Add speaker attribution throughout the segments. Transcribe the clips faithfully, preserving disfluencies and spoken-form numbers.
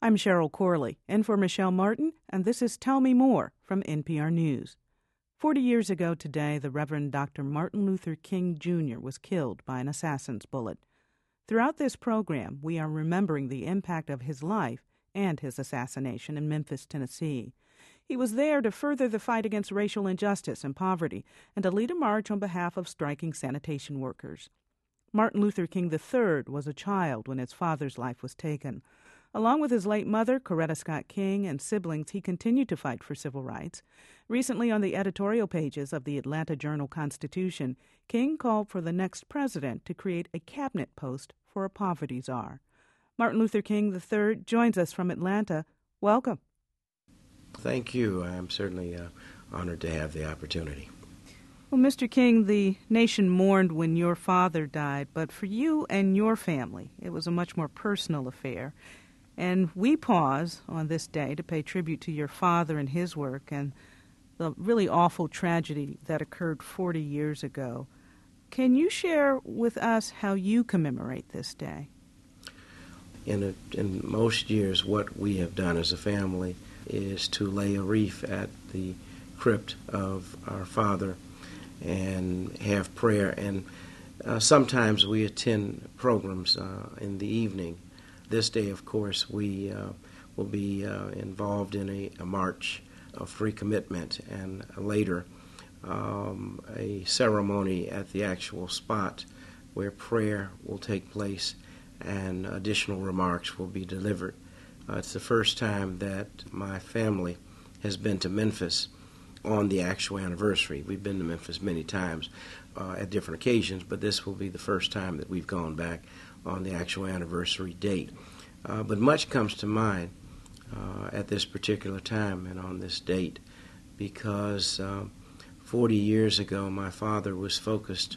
Speaker 1: I'm Cheryl Corley, in for Michelle Martin, and this is Tell Me More from N P R News. Forty years ago today, the Reverend Doctor Martin Luther King Junior was killed by an assassin's bullet. Throughout this program, we are remembering the impact of his life and his assassination in Memphis, Tennessee. He was there to further the fight against racial injustice and poverty and to lead a march on behalf of striking sanitation workers. Martin Luther King the third was a child when his father's life was taken. Along with his late mother, Coretta Scott King, and siblings, he continued to fight for civil rights. Recently, on the editorial pages of the Atlanta Journal-Constitution, King called for the next president to create a cabinet post for a poverty czar. Martin Luther King the third joins us from Atlanta. Welcome.
Speaker 2: Thank you. I'm certainly uh, honored to have the opportunity.
Speaker 1: Well, Mister King, the nation mourned when your father died, but for you and your family, it was a much more personal affair. And we pause on this day to pay tribute to your father and his work and the really awful tragedy that occurred forty years ago. Can you share with us how you commemorate this day?
Speaker 2: In, a, in most years, what we have done as a family is to lay a wreath at the crypt of our father and have prayer. And uh, sometimes we attend programs uh, in the evening. This day, of course, we uh, will be uh, involved in a, a march of free commitment, and later um, a ceremony at the actual spot where prayer will take place and additional remarks will be delivered. Uh, it's the first time that my family has been to Memphis on the actual anniversary. We've been to Memphis many times uh, at different occasions, but this will be the first time that we've gone back on the actual anniversary date. Uh, but much comes to mind uh, at this particular time and on this date because uh, forty years ago my father was focused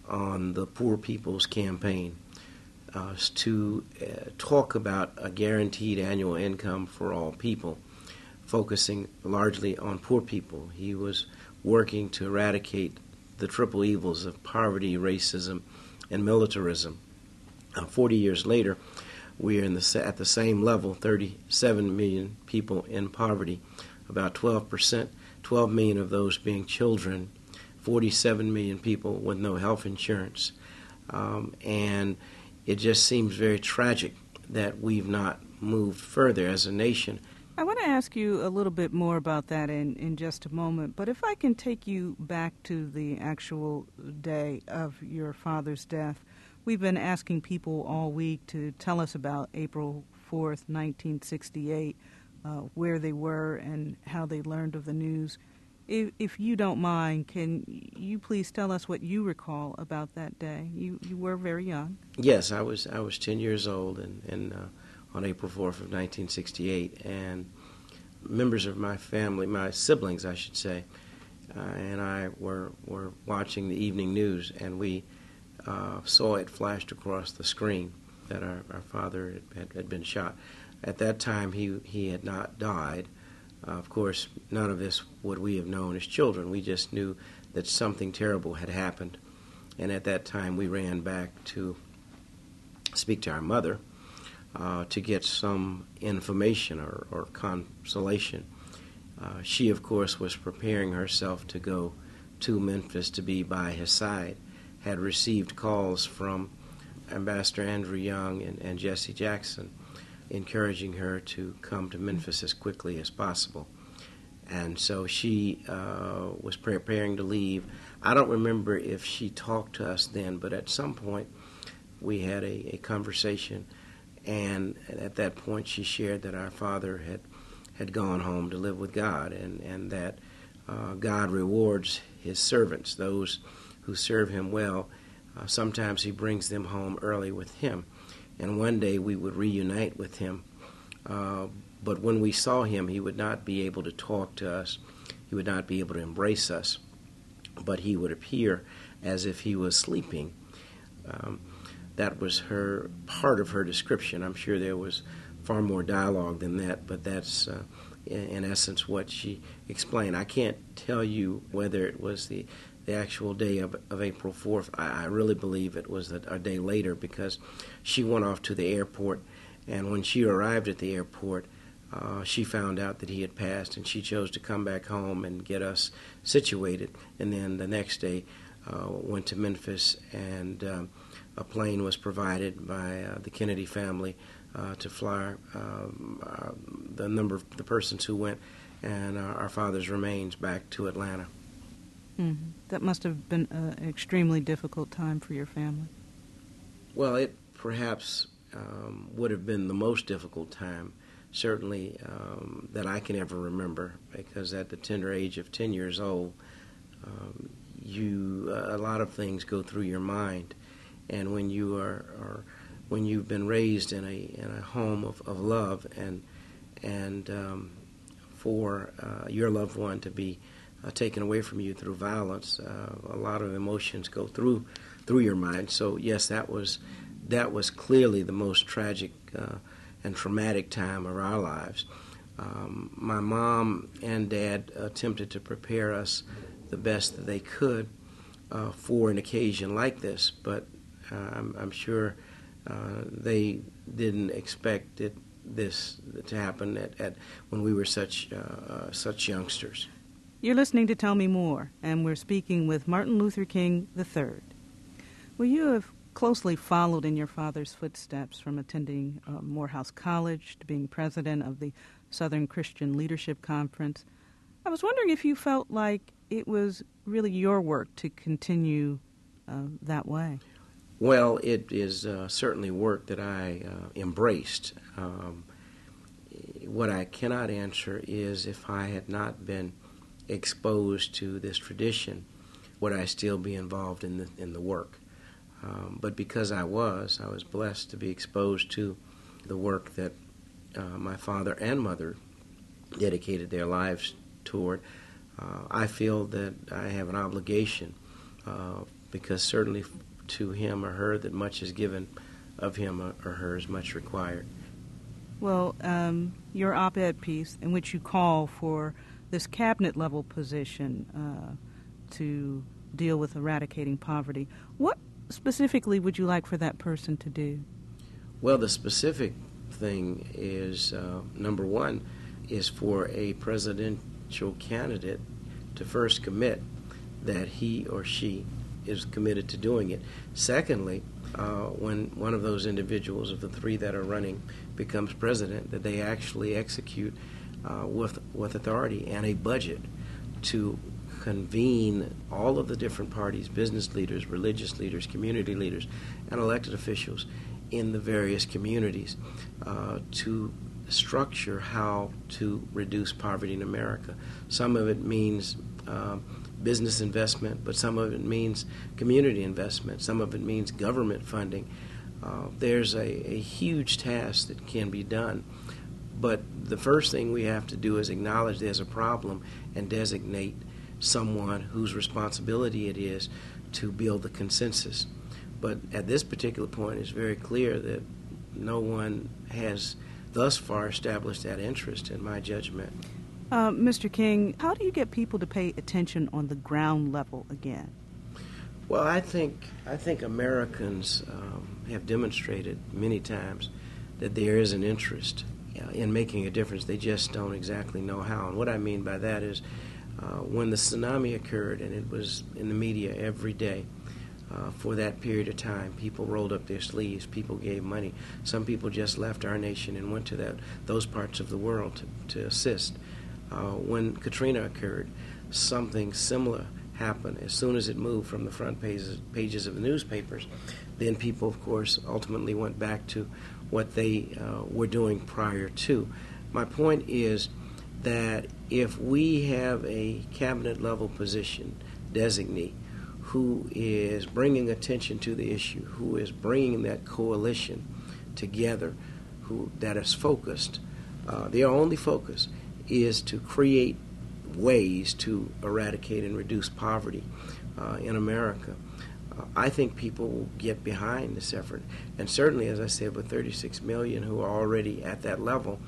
Speaker 2: on the Poor People's Campaign uh, to uh, talk about a guaranteed annual income for all people, focusing largely on poor people. He was working to eradicate the triple evils of poverty, racism, and militarism. Uh, Forty years later, we are in the, at the same level, thirty-seven million people in poverty, about twelve percent, twelve million of those being children, forty-seven million people with no health insurance. Um, and it just seems very tragic that we've not moved further as a nation.
Speaker 1: I want to ask you a little bit more about that in, in just a moment, but if I can take you back to the actual day of your father's death. We've been asking people all week to tell us about April fourth, nineteen sixty-eight, uh, where they were and how they learned of the news. If, if you don't mind, can you please tell us what you recall about that day? You you were very young.
Speaker 2: Yes, I was I was ten years old and, and uh, on April fourth of nineteen sixty-eight, and members of my family, my siblings, I should say, uh, and I were were watching the evening news, and we Uh, saw it flashed across the screen that our, our father had, had been shot. At that time, he he had not died. Uh, of course, none of this would we have known as children. We just knew that something terrible had happened. And at that time, we ran back to speak to our mother uh, to get some information or, or consolation. Uh, she, of course, was preparing herself to go to Memphis to be by his side. Had received calls from Ambassador Andrew Young and, and Jesse Jackson encouraging her to come to Memphis as quickly as possible. And so she uh, was preparing to leave. I don't remember if she talked to us then, but at some point we had a, a conversation, and at that point she shared that our father had, had gone home to live with God, and, and that uh, God rewards his servants, those who serve him well. Uh, sometimes he brings them home early with him. And one day we would reunite with him. Uh, but when we saw him, he would not be able to talk to us. He would not be able to embrace us. But he would appear as if he was sleeping. Um, that was her part of her description. I'm sure there was far more dialogue than that, but that's uh, in, in essence what she explained. I can't tell you whether it was the the actual day of, of April fourth. I, I really believe it was a, a day later because she went off to the airport And when she arrived at the airport, uh, she found out that he had passed, and she chose to come back home and get us situated. And then the next day uh, went to Memphis, and um, a plane was provided by uh, the Kennedy family uh, to fly um, uh, the number of the persons who went, and uh, our father's remains back to Atlanta.
Speaker 1: Mm-hmm. That must have been an extremely difficult time for your family.
Speaker 2: Well, it perhaps um, would have been the most difficult time, certainly um, that I can ever remember, because at the tender age of ten years old, um, you uh, a lot of things go through your mind, and when you are, are when you've been raised in a in a home of, of love, and and um, for uh, your loved one to be uh, taken away from you through violence, uh, a lot of emotions go through through your mind. So yes, that was that was clearly the most tragic uh, and traumatic time of our lives. Um, my mom and dad attempted to prepare us the best that they could uh, for an occasion like this, but uh, I'm, I'm sure uh, they didn't expect it, this to happen at, at when we were such uh, such youngsters.
Speaker 1: You're listening to Tell Me More, and we're speaking with Martin Luther King the third. Well, you have closely followed in your father's footsteps, from attending uh, Morehouse College to being president of the Southern Christian Leadership Conference. I was wondering if you felt like it was really your work to continue uh, that way.
Speaker 2: Well, it is uh, certainly work that I uh, embraced. Um, what I cannot answer is if I had not been exposed to this tradition, would I still be involved in the, in the work? Um, but because I was, I was blessed to be exposed to the work that uh, my father and mother dedicated their lives toward. Uh, I feel that I have an obligation, uh, because certainly to him or her that much is given, of him or her is much required.
Speaker 1: Well, um, your op-ed piece, in which you call for this cabinet-level position uh, to deal with eradicating poverty, what specifically would you like for that person to do?
Speaker 2: Well, the specific thing is, uh, number one, is for a presidential candidate to first commit that he or she is committed to doing it. Secondly, uh, when one of those individuals of the three that are running becomes president, that they actually execute uh, with with authority and a budget to convene all of the different parties, business leaders, religious leaders, community leaders, and elected officials in the various communities uh, to structure how to reduce poverty in America. Some of it means uh, business investment, but some of it means community investment. Some of it means government funding. Uh, there's a, a huge task that can be done. But the first thing we have to do is acknowledge there's a problem and designate someone whose responsibility it is to build the consensus. But at this particular point, it's very clear that no one has thus far established that interest, in my judgment.
Speaker 1: Uh, Mister King, how do you get people to pay attention on the ground level again?
Speaker 2: Well, I think I think Americans um, have demonstrated many times that there is an interest uh, in making a difference. They just don't exactly know how. And what I mean by that is, Uh, when the tsunami occurred, and it was in the media every day uh, for that period of time, people rolled up their sleeves, people gave money. Some people just left our nation and went to that those parts of the world to, to assist. Uh, when Katrina occurred, something similar happened. As soon as it moved from the front pages, pages of the newspapers, then people, of course, ultimately went back to what they uh, were doing prior to. My point is that if we have a cabinet-level position designee who is bringing attention to the issue, who is bringing that coalition together, who that is focused, uh, their only focus is to create ways to eradicate and reduce poverty uh, in America, uh, I think people will get behind this effort. And certainly, as I said, with thirty-six million who are already at that level,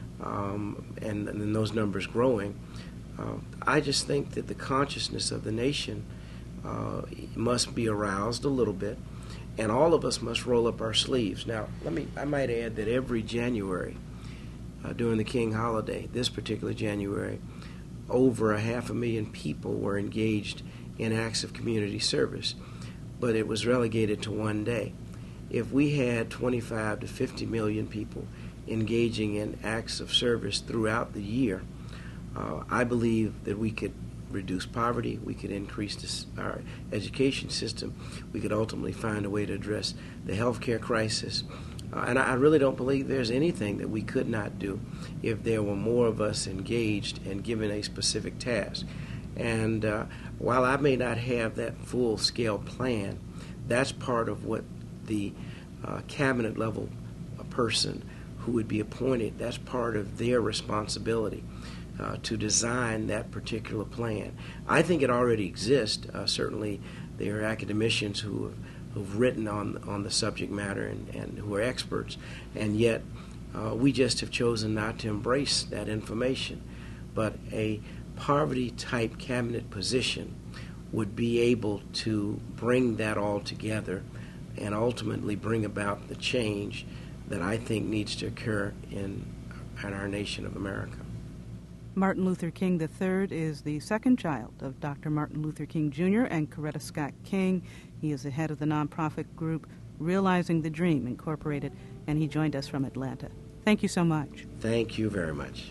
Speaker 2: Um, and, and those numbers growing, uh, I just think that the consciousness of the nation uh, must be aroused a little bit, and all of us must roll up our sleeves. Now, let me, I might add that every January, uh, during the King holiday, this particular January, over a half a million people were engaged in acts of community service, but it was relegated to one day. If we had twenty-five to fifty million people engaging in acts of service throughout the year, uh, I believe that we could reduce poverty, we could increase this, our education system, we could ultimately find a way to address the healthcare crisis. Uh, and I, I really don't believe there's anything that we could not do if there were more of us engaged and given a specific task. And uh, while I may not have that full-scale plan, that's part of what the uh, cabinet-level person who would be appointed, that's part of their responsibility uh, to design that particular plan. I think it already exists. Uh, certainly there are academicians who have who've written on on the subject matter and, and who are experts, and yet uh, we just have chosen not to embrace that information. But a poverty-type cabinet position would be able to bring that all together and ultimately bring about the change that I think needs to occur in, in our nation of America.
Speaker 1: Martin Luther King the third is the second child of Doctor Martin Luther King Junior and Coretta Scott King. He is the head of the nonprofit group Realizing the Dream Incorporated, and he joined us from Atlanta. Thank you so much.
Speaker 2: Thank you very much.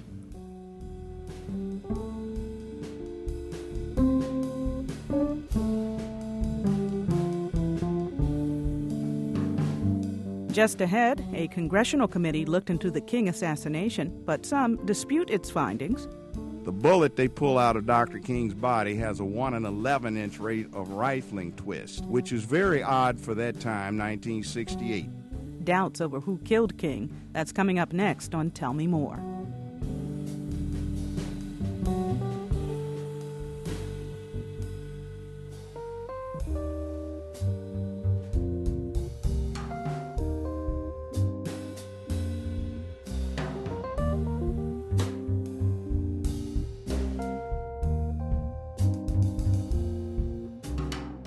Speaker 1: Just ahead, a congressional committee looked into the King assassination, but some dispute its findings.
Speaker 3: The bullet they pull out of Doctor King's body has a one in eleven inch rate of rifling twist, which is very odd for that time, nineteen sixty-eight.
Speaker 1: Doubts over who killed King. That's coming up next on Tell Me More.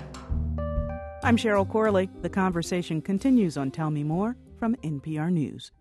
Speaker 1: I'm Cheryl Corley. The conversation continues on Tell Me More from N P R News.